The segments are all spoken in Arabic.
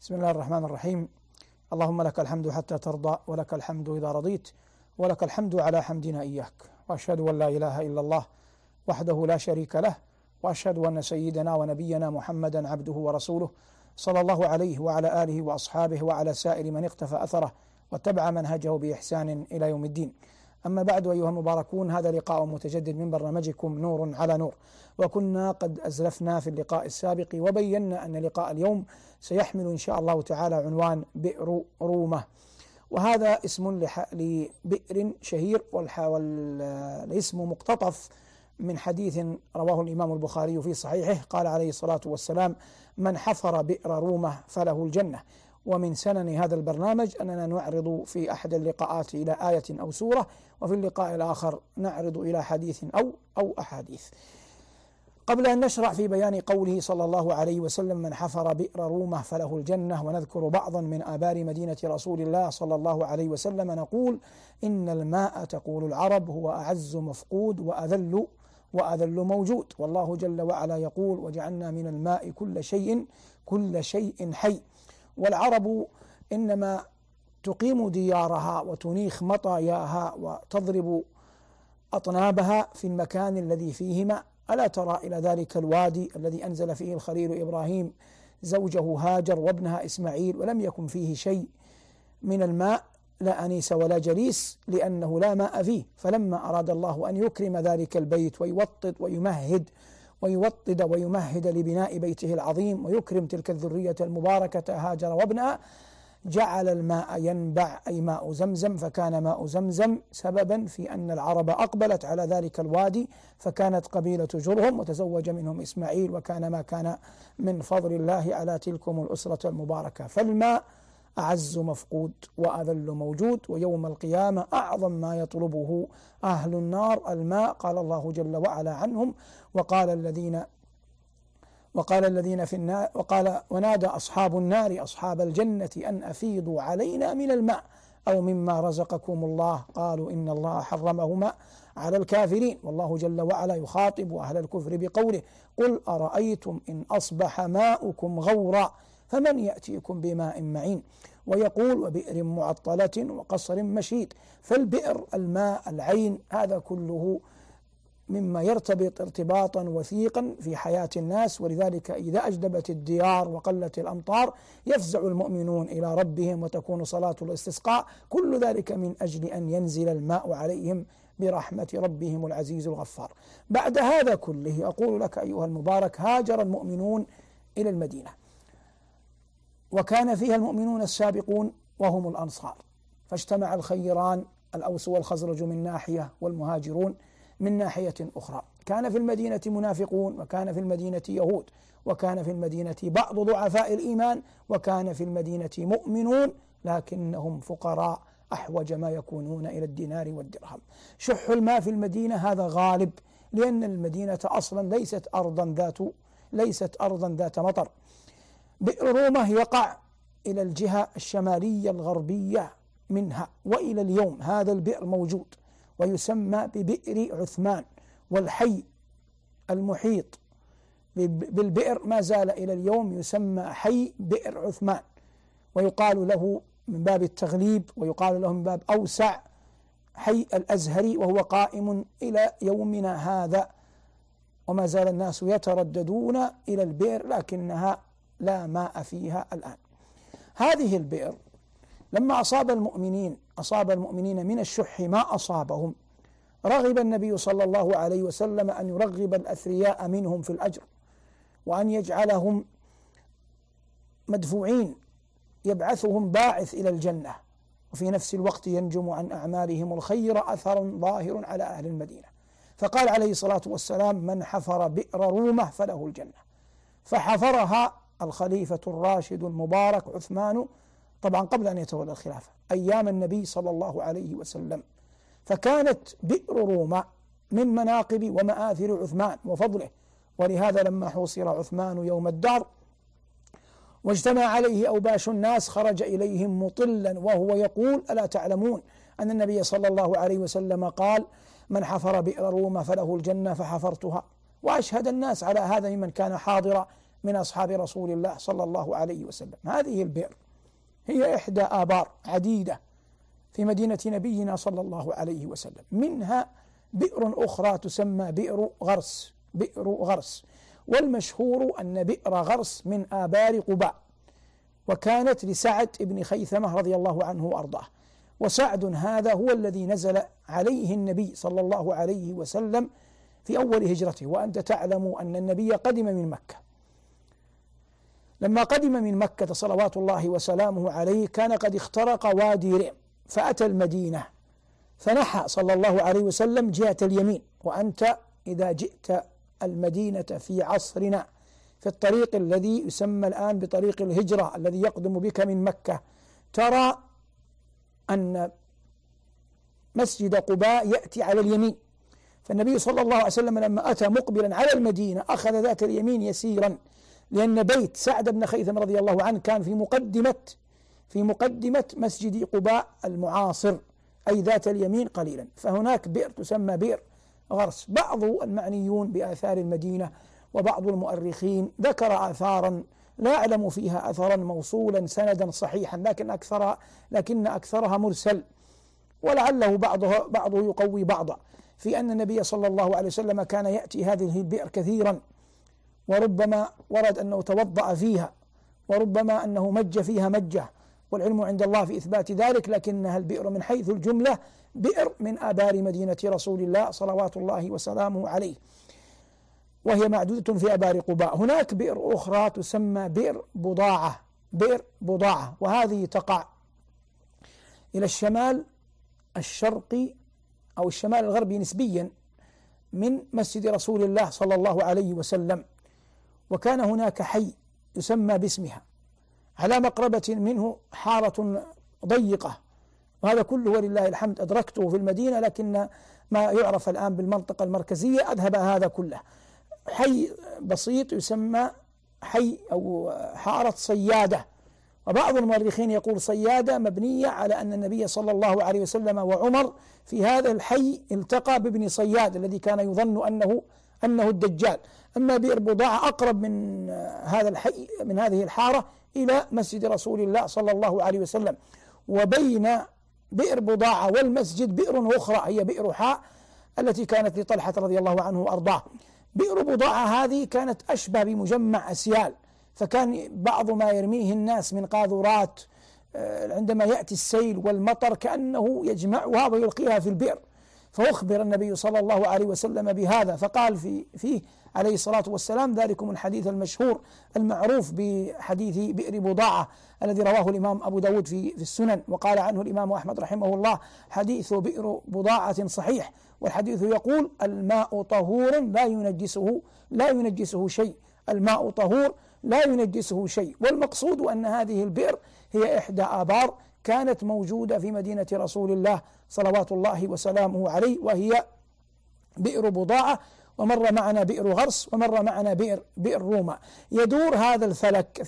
بسم الله الرحمن الرحيم. اللهم لك الحمد حتى ترضى، ولك الحمد إذا رضيت، ولك الحمد على حمدنا إياك. وأشهد أن لا إله إلا الله وحده لا شريك له، وأشهد أن سيدنا ونبينا محمدا عبده ورسوله، صلى الله عليه وعلى آله وأصحابه وعلى سائر من اقتفى أثره واتبع منهجه بإحسان إلى يوم الدين. أما بعد، أيها المباركون، هذا لقاء متجدد من برنامجكم نور على نور. وكنا قد أزلفنا في اللقاء السابق وبينا أن لقاء اليوم سيحمل إن شاء الله تعالى عنوان بئر رومة، وهذا اسم لبئر شهير، والاسم مقتطف من حديث رواه الإمام البخاري في صحيحه، قال عليه الصلاة والسلام: من حفر بئر رومة فله الجنة. ومن سنن هذا البرنامج أننا نعرض في أحد اللقاءات إلى آية أو سورة، وفي اللقاء الآخر نعرض إلى حديث أو أحاديث. قبل أن نشرع في بيان قوله صلى الله عليه وسلم: من حفر بئر رومة فله الجنة، ونذكر بعضا من آبار مدينة رسول الله صلى الله عليه وسلم، نقول: إن الماء تقول العرب هو أعز مفقود وأذل موجود، والله جل وعلا يقول: وجعلنا من الماء كل شيء حي. والعرب إنما تقيم ديارها وتنيخ مطاياها وتضرب أطنابها في المكان الذي فيه ماء. ألا ترى إلى ذلك الوادي الذي أنزل فيه الخليل إبراهيم زوجه هاجر وابنها إسماعيل، ولم يكن فيه شيء من الماء، لا أنيس ولا جليس، لأنه لا ماء فيه. فلما أراد الله أن يكرم ذلك البيت ويوطد ويمهد لبناء بيته العظيم، ويكرم تلك الذرية المباركة هاجر وابنها، جعل الماء ينبع، أي ماء زمزم. فكان ماء زمزم سببا في أن العرب أقبلت على ذلك الوادي، فكانت قبيلة جرهم وتزوج منهم إسماعيل، وكان ما كان من فضل الله على تلكم الأسرة المباركة. فالماء أعز مفقود وأذل موجود، ويوم القيامة أعظم ما يطلبه أهل النار الماء. قال الله جل وعلا عنهم: وقال الذين في النار ونادى أصحاب النار أصحاب الجنة أن أفيضوا علينا من الماء أو مما رزقكم الله، قالوا إن الله حرمهما على الكافرين. والله جل وعلا يخاطب أهل الكفر بقوله: قل أرأيتم إن أصبح ماؤكم غورا فمن يأتيكم بماء معين. ويقول: وبئر معطلة وقصر مشيد. فالبئر، الماء، العين، هذا كله مما يرتبط ارتباطا وثيقا في حياة الناس. ولذلك إذا أجدبت الديار وقلت الأمطار يفزع المؤمنون إلى ربهم وتكون صلاة الاستسقاء، كل ذلك من أجل أن ينزل الماء عليهم برحمة ربهم العزيز الغفار. بعد هذا كله أقول لك أيها المبارك: هاجر المؤمنون إلى المدينة، وكان فيها المؤمنون السابقون وهم الأنصار، فاجتمع الخيران، الأوس والخزرج من ناحية والمهاجرون من ناحية أخرى. كان في المدينة منافقون، وكان في المدينة يهود، وكان في المدينة بعض ضعفاء الإيمان، وكان في المدينة مؤمنون لكنهم فقراء أحوج ما يكونون إلى الدينار والدرهم. شح الماء في المدينة هذا غالب، لأن المدينة أصلا ليست أرضا ذات مطر. بئر رومة يقع إلى الجهة الشمالية الغربية منها، وإلى اليوم هذا البئر موجود، ويسمى ببئر عثمان. والحي المحيط بالبئر ما زال إلى اليوم يسمى حي بئر عثمان، ويقال له من باب التغليب، ويقال له من باب أوسع حي الأزهري، وهو قائم إلى يومنا هذا. وما زال الناس يترددون إلى البئر لكنها لا ماء فيها الآن. هذه البئر لما أصاب المؤمنين من الشح ما أصابهم، رغب النبي صلى الله عليه وسلم أن يرغب الأثرياء منهم في الأجر، وأن يجعلهم مدفوعين، يبعثهم باعث إلى الجنة، وفي نفس الوقت ينجم عن أعمالهم الخير أثر ظاهر على أهل المدينة. فقال عليه الصلاة والسلام: من حفر بئر رومة فله الجنة. فحفرها الخليفة الراشد المبارك عثمان، طبعا قبل أن يتولى الخلافة، أيام النبي صلى الله عليه وسلم. فكانت بئر رومة من مناقب ومآثر عثمان وفضله، ولهذا لما حوصر عثمان يوم الدار واجتمع عليه أوباش الناس خرج إليهم مطلا وهو يقول: ألا تعلمون أن النبي صلى الله عليه وسلم قال: من حفر بئر رومة فله الجنة فحفرتها. وأشهد الناس على هذا ممن كان حاضرا من أصحاب رسول الله صلى الله عليه وسلم. هذه البئر هي إحدى آبار عديدة في مدينة نبينا صلى الله عليه وسلم، منها بئر أخرى تسمى بئر غرس، بئر غرس، والمشهور أن بئر غرس من آبار قباء، وكانت لسعد بن خيثمة رضي الله عنه وأرضاه. وسعد هذا هو الذي نزل عليه النبي صلى الله عليه وسلم في أول هجرته. وأنت تعلم أن النبي قدم من مكة، لما قدم من مكة صلوات الله وسلامه عليه كان قد اخترق وادي رئم، فأتى المدينة فنحى صلى الله عليه وسلم جهة اليمين. وأنت إذا جئت المدينة في عصرنا في الطريق الذي يسمى الآن بطريق الهجرة الذي يقدم بك من مكة، ترى أن مسجد قباء يأتي على اليمين. فالنبي صلى الله عليه وسلم لما أتى مقبلا على المدينة أخذ ذات اليمين يسيرا، لأن بيت سعد بن خيثم رضي الله عنه كان في مقدمة مسجد قباء المعاصر، أي ذات اليمين قليلا. فهناك بئر تسمى بئر غرس. بعض المعنيون بآثار المدينة وبعض المؤرخين ذكر آثارا لا أعلم فيها أثرا موصولا سندا صحيحا، لكن أكثرها مرسل، ولعله بعضه يقوي بعضا، في أن النبي صلى الله عليه وسلم كان يأتي هذه البئر كثيرا، وربما ورد أنه توضأ فيها، وربما أنه مج فيها مجة، والعلم عند الله في إثبات ذلك، لكنها البئر من حيث الجملة بئر من آبار مدينة رسول الله صلوات الله وسلامه عليه، وهي معدودة في آبار قباء. هناك بئر أخرى تسمى بئر بضاعة، بئر بضاعة، وهذه تقع إلى الشمال الشرقي أو الشمال الغربي نسبيا من مسجد رسول الله صلى الله عليه وسلم. وكان هناك حي يسمى باسمها، على مقربة منه حارة ضيقة، وهذا كله ولله الحمد أدركته في المدينة، لكن ما يعرف الآن بالمنطقة المركزية أذهب هذا كله. حي بسيط يسمى حي أو حارة صيادة، وبعض المؤرخين يقول صيادة مبنية على أن النبي صلى الله عليه وسلم وعمر في هذا الحي التقى بابن صياد الذي كان يظن أنه الدجال. أما بئر بضاعة أقرب من هذا الحي من هذه الحارة إلى مسجد رسول الله صلى الله عليه وسلم. وبين بئر بضاعة والمسجد بئر أخرى هي بئر حاء التي كانت لطلحة رضي الله عنه وأرضاه. بئر بضاعة هذه كانت أشبه بمجمع أسيال، فكان بعض ما يرميه الناس من قاذورات عندما يأتي السيل والمطر كأنه يجمعها ويلقيها في البئر. فأخبر النبي صلى الله عليه وسلم بهذا، فقال فيه عليه الصلاة والسلام ذلكم الحديث المشهور المعروف بحديث بئر بضاعة الذي رواه الإمام أبو داود في السنن، وقال عنه الإمام أحمد رحمه الله حديث بئر بضاعة صحيح، والحديث يقول الماء طهور لا ينجسه شيء، الماء طهور لا ينجسه شيء. والمقصود أن هذه البئر هي إحدى آبار كانت موجودة في مدينة رسول الله صلوات الله وسلامه عليه، وهي بئر بضاعة. ومر معنا بئر غرس، ومر معنا بئر روما. يدور هذا الفلك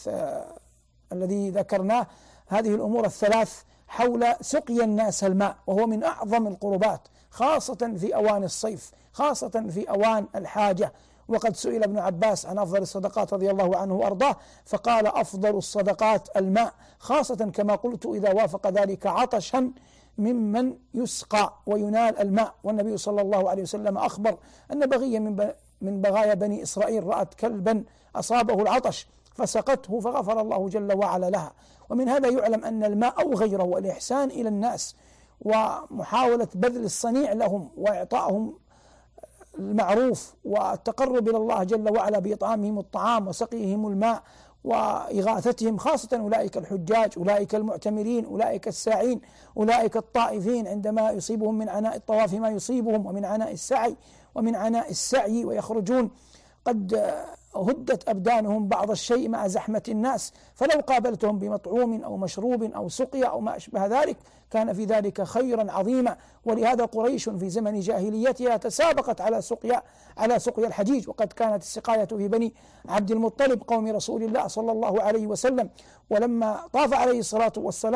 الذي ذكرناه، هذه الأمور الثلاث، حول سقي الناس الماء، وهو من أعظم القربات خاصة في أوان الصيف، خاصة في أوان الحاجة. وقد سئل ابن عباس عن أفضل الصدقات رضي الله عنه وأرضاه، فقال أفضل الصدقات الماء، خاصة كما قلت إذا وافق ذلك عطشا ممن يسقى وينال الماء. والنبي صلى الله عليه وسلم أخبر أن بغية من بغايا بني إسرائيل رأت كلبا أصابه العطش فسقته فغفر الله جل وعلا لها. ومن هذا يعلم أن الماء أو غيره والإحسان إلى الناس ومحاولة بذل الصنيع لهم وإعطائهم المعروف والتقرب إلى الله جل وعلا بإطعامهم الطعام وسقيهم الماء وإغاثتهم، خاصة أولئك الحجاج، أولئك المعتمرين، أولئك الساعين، أولئك الطائفين عندما يصيبهم من عناء الطواف ما يصيبهم، ومن عناء السعي ويخرجون قد هدت أبدانهم بعض الشيء مع زحمة الناس، فلو قابلتهم بمطعوم أو مشروب أو سقيا أو ما أشبه ذلك كان في ذلك خيرا عظيما. ولهذا قريش في زمن جاهليتها تسابقت على سقيا الحجيج، وقد كانت السقاية في بني عبد المطلب قوم رسول الله صلى الله عليه وسلم. ولما طاف عليه الصلاة والسلام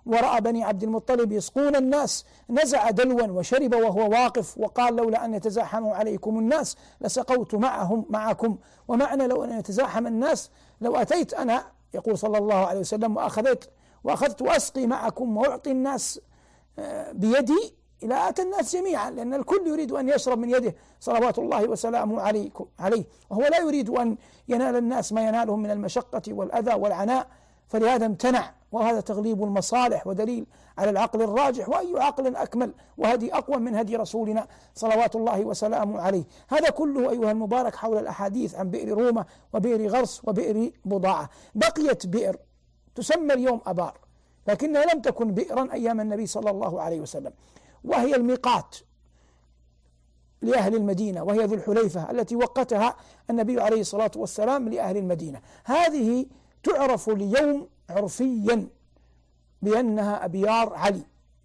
ورأى بني عبد المطلب يسقون الناس نزع دلوا وشرب وهو واقف، وقال: لولا أن يتزاحموا عليكم الناس لسقوت معكم. ومعنى لو أن يتزاحم الناس لو أتيت أنا، يقول صلى الله عليه وسلم، وأخذت وأسقي معكم وأعطي الناس بيدي، لا أتى الناس جميعا، لأن الكل يريد أن يشرب من يده صلوات الله وسلامه عليه، وهو لا يريد أن ينال الناس ما ينالهم من المشقة والأذى والعناء، فلهذا امتنع. وهذا تغليب المصالح ودليل على العقل الراجح، وأي عقل أكمل وهدي أقوى من هدي رسولنا صلوات الله وسلامه عليه. هذا كله أيها المبارك حول الأحاديث عن بئر رومة وبئر غرس وبئر بضاعة. بقيت بئر تسمى اليوم أبار، لكنها لم تكن بئرا أيام النبي صلى الله عليه وسلم، وهي الميقات لأهل المدينة، وهي ذو الحليفة التي وقتها النبي عليه الصلاة والسلام لأهل المدينة. هذه تعرف اليوم عرفيا بأنها أبيار علي،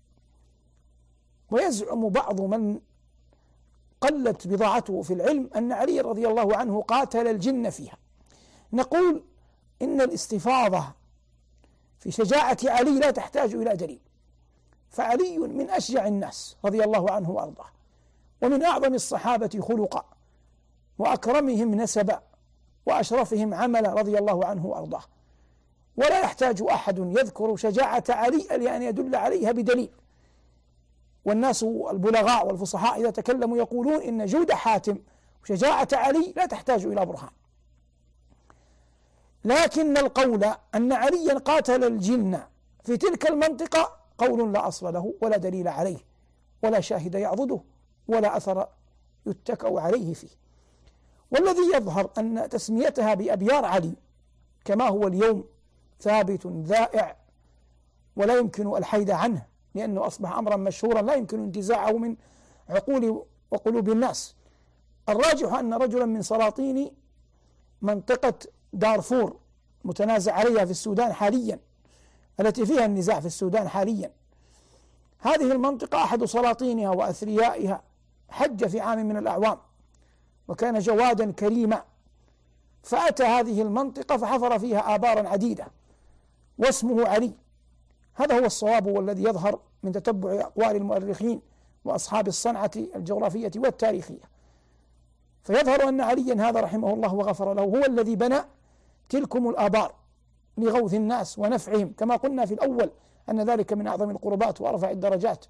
ويزعم بعض من قلت بضاعته في العلم أن علي رضي الله عنه قاتل الجن فيها. نقول إن الاستفاضة في شجاعة علي لا تحتاج إلى دليل، فعلي من أشجع الناس رضي الله عنه وأرضاه، ومن أعظم الصحابة خلقا، وأكرمهم نسبا، وأشرفهم عملا رضي الله عنه وأرضاه، ولا يحتاج أحد يذكر شجاعة علي لأن يدل عليها بدليل. والناس البلغاء والفصحاء إذا تكلموا يقولون إن جود حاتم وشجاعة علي لا تحتاج إلى برهان، لكن القول أن عليا قاتل الجن في تلك المنطقة قول لا أصل له ولا دليل عليه، ولا شاهد يعضده، ولا أثر يتكأ عليه فيه. والذي يظهر أن تسميتها بأبيار علي كما هو اليوم ثابت ذائع، ولا يمكن الحيد عنه، لأنه أصبح أمرا مشهورا لا يمكن انتزاعه من عقول وقلوب الناس. الراجح أن رجلا من سلاطين منطقة دارفور متنازع عليها في السودان حاليا، التي فيها النزاع في السودان حاليا، هذه المنطقة أحد سلاطينها وأثريائها حج في عام من الأعوام، وكان جوادا كريما، فأتى هذه المنطقة فحفر فيها آبارا عديدة واسمه علي. هذا هو الصواب والذي يظهر من تتبع أقوال المؤرخين وأصحاب الصنعة الجغرافية والتاريخية، فيظهر أن عليا هذا رحمه الله وغفر له هو الذي بنى تلكم الآبار لغوث الناس ونفعهم، كما قلنا في الأول أن ذلك من أعظم القربات وأرفع الدرجات،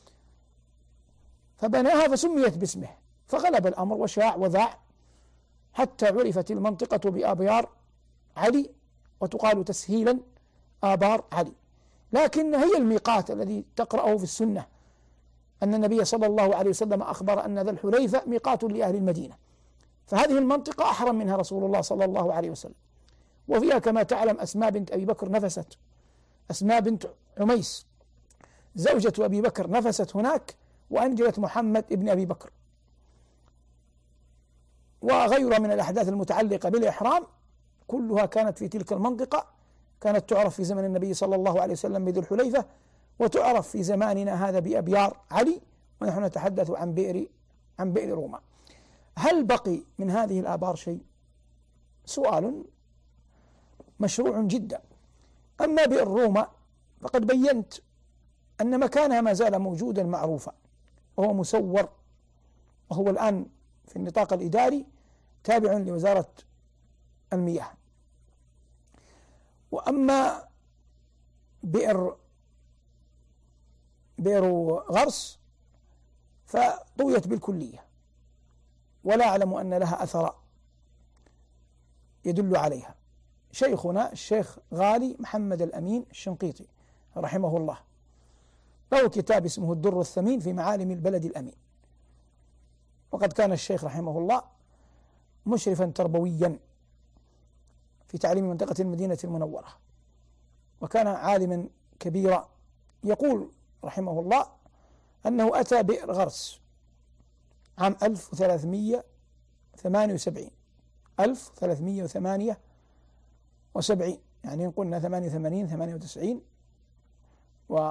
فبناها فسميت باسمه، فغلب الأمر وشاع وذاع حتى عرفت المنطقة بآبيار علي، وتقال تسهيلا آبار علي. لكن هي الميقات الذي تقرأه في السنة أن النبي صلى الله عليه وسلم أخبر أن ذا الحليفة ميقات لأهل المدينة، فهذه المنطقة أحرم منها رسول الله صلى الله عليه وسلم، وفيها كما تعلم أسماء بنت أبي بكر نفست، أسماء بنت عميس زوجة أبي بكر نفست هناك وأنجبت محمد ابن أبي بكر، وغيرها من الأحداث المتعلقة بالإحرام كلها كانت في تلك المنطقة، كانت تعرف في زمن النبي صلى الله عليه وسلم بذو الحليفة، وتعرف في زماننا هذا بأبيار علي، ونحن نتحدث عن بئر روما. هل بقي من هذه الآبار شيء؟ سؤال مشروع جدا. أما بئر روما فقد بينت أن مكانها ما زال موجودا معروفا، وهو مسور، وهو الآن في النطاق الإداري تابع لوزارة المياه. وأما بئر غرس فطويت بالكلية، ولا أعلم أن لها أثر يدل عليها. شيخنا الشيخ غالي محمد الأمين الشنقيطي رحمه الله له كتاب اسمه الدر الثمين في معالم البلد الأمين، وقد كان الشيخ رحمه الله مشرفا تربويا في تعليم منطقة المدينة المنورة، وكان عالما كبيرا. يقول رحمه الله أنه أتى بئر غرس عام 1378 يعني إن قلنا 88 98 و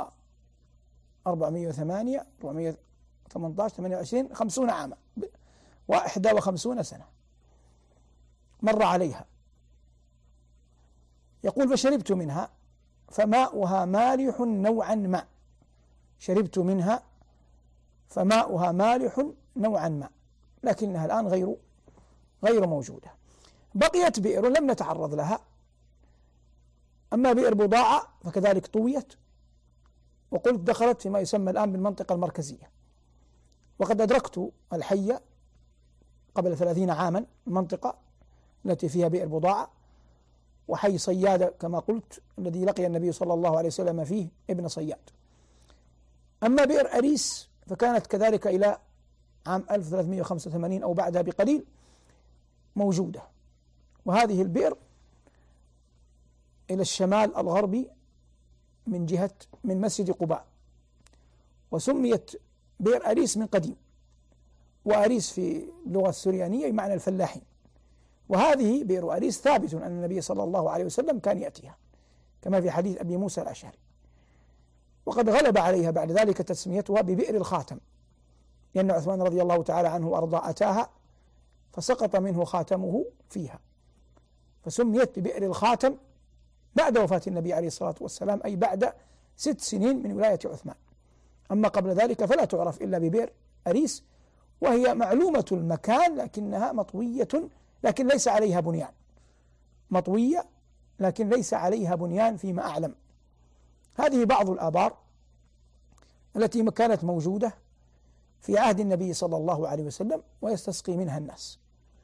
408 418 28 50 عاما و51 سنة مر عليها. يقول فشربت منها فماؤها مالح نوعا ما، شربت منها فماؤها مالح نوعا ما، لكنها الآن غير موجودة. بقيت بئر لم نتعرض لها، أما بئر بضاعة فكذلك طويت وقلت دخلت فيما يسمى الآن بالمنطقة المركزية، وقد أدركت الحية قبل 30 عاما، المنطقة التي فيها بئر بضاعة، وحي صيادة كما قلت الذي لقي النبي صلى الله عليه وسلم فيه ابن صياد. أما بئر أريس فكانت كذلك إلى عام 1385 أو بعدها بقليل موجودة، وهذه البئر إلى الشمال الغربي من مسجد قباء، وسميت بئر أريس من قديم، وأريس في اللغة السريانية بمعنى الفلاحين. وهذه بئر أريس ثابت أن النبي صلى الله عليه وسلم كان يأتيها كما في حديث أبي موسى الأشعري، وقد غلب عليها بعد ذلك تسميتها ببئر الخاتم، لأن عثمان رضي الله تعالى عنه وأرضاه أتاها فسقط منه خاتمه فيها، فسميت ببئر الخاتم بعد وفاة النبي عليه الصلاة والسلام، أي بعد 6 سنين من ولاية عثمان. أما قبل ذلك فلا تعرف إلا ببئر أريس، وهي معلومة المكان لكنها مطوية لكن ليس عليها بنيان، مطوية لكن ليس عليها بنيان فيما أعلم. هذه بعض الآبار التي كانت موجودة في عهد النبي صلى الله عليه وسلم ويستسقي منها الناس.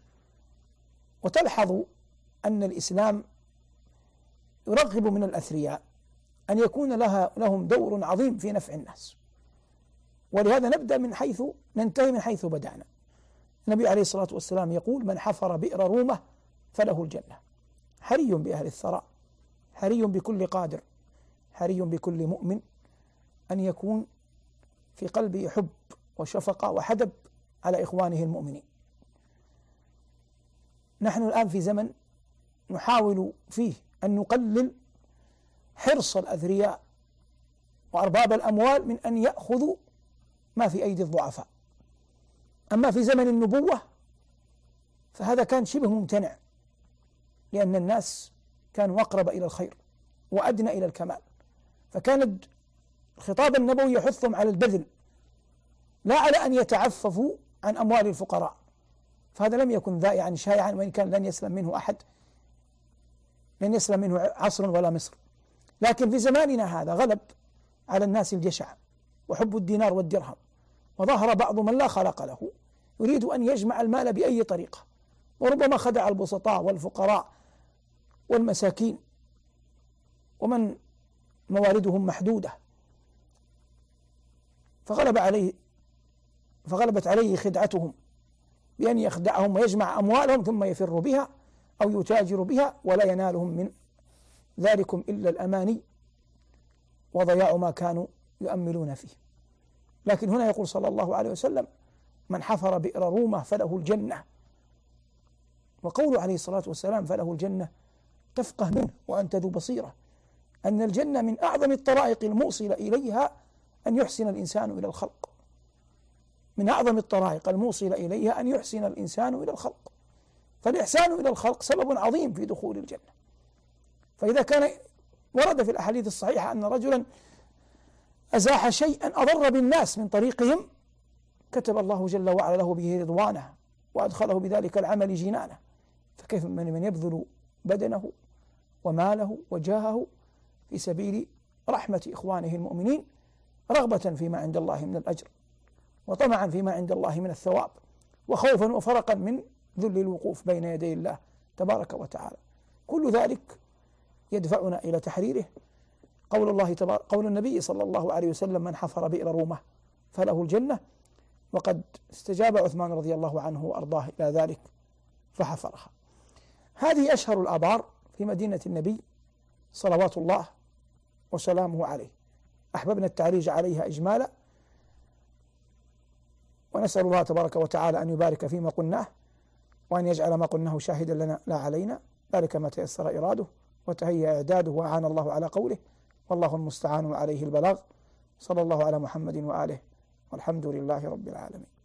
وتلحظ أن الإسلام يرغب من الأثرياء أن يكون لهم دور عظيم في نفع الناس، ولهذا ننتهي من حيث بدأنا. النبي عليه الصلاة والسلام يقول: من حفر بئر رومة فله الجنة. حري بأهل الثراء، حري بكل قادر، حري بكل مؤمن أن يكون في قلبه حب وشفقة وحدب على إخوانه المؤمنين. نحن الآن في زمن نحاول فيه أن نقلل حرص الأثرياء وأرباب الأموال من أن يأخذوا ما في أيدي الضعفاء. أما في زمن النبوة فهذا كان شبه ممتنع، لأن الناس كانوا أقرب إلى الخير وأدنى إلى الكمال، فكان الخطاب النبوي يحثهم على البذل لا على أن يتعففوا عن أموال الفقراء، فهذا لم يكن ذائعا شائعا، وإن كان لن يسلم منه أحد، لن يسلم منه عصر ولا مصر. لكن في زماننا هذا غلب على الناس الجشع وحب الدينار والدرهم، وظهر بعض من لا خلق له يريد أن يجمع المال بأي طريقة، وربما خدع البسطاء والفقراء والمساكين ومن مواردهم محدودة، فغلبت عليه خدعتهم بأن يخدعهم ويجمع أموالهم ثم يفر بها أو يتاجر بها، ولا ينالهم من ذلكم إلا الأماني وضياع ما كانوا يؤملون فيه. لكن هنا يقول صلى الله عليه وسلم: من حفر بئر رومة فله الجنة. وقوله عليه الصلاة والسلام فله الجنة تفقه منه وأنت ذو بصيرة أن الجنة من أعظم الطرائق الموصلة إليها أن يحسن الإنسان إلى الخلق، من أعظم الطرائق الموصلة إليها أن يحسن الإنسان إلى الخلق، فالإحسان إلى الخلق سبب عظيم في دخول الجنة. فإذا كان ورد في الأحاديث الصحيحة أن رجلا أزاح شيئا أضر بالناس من طريقهم كتب الله جل وعلا له به رضوانه وأدخله بذلك العمل جنانه، فكيف من يبذل بدنه وماله وجاهه في سبيل رحمة إخوانه المؤمنين، رغبة فيما عند الله من الأجر وطمعا فيما عند الله من الثواب، وخوفا وفرقا من ذل الوقوف بين يدي الله تبارك وتعالى. كل ذلك يدفعنا إلى تحريره. قول النبي صلى الله عليه وسلم: من حفر بئر رومة فله الجنة، وقد استجاب عثمان رضي الله عنه وأرضاه إلى ذلك فحفرها. هذه أشهر الآبار في مدينة النبي صلوات الله وسلامه عليه. أحببنا التعريج عليها إجمالا، ونسأل الله تبارك وتعالى أن يبارك فيما قلناه، وأن يجعل ما قلناه شاهدا لنا لا علينا، ذلك ما تيسر إراده وتهيأ إعداده وأعان الله على قوله، والله المستعان وعليه البلاغ. صلى الله على محمد وآله، والحمد لله رب العالمين.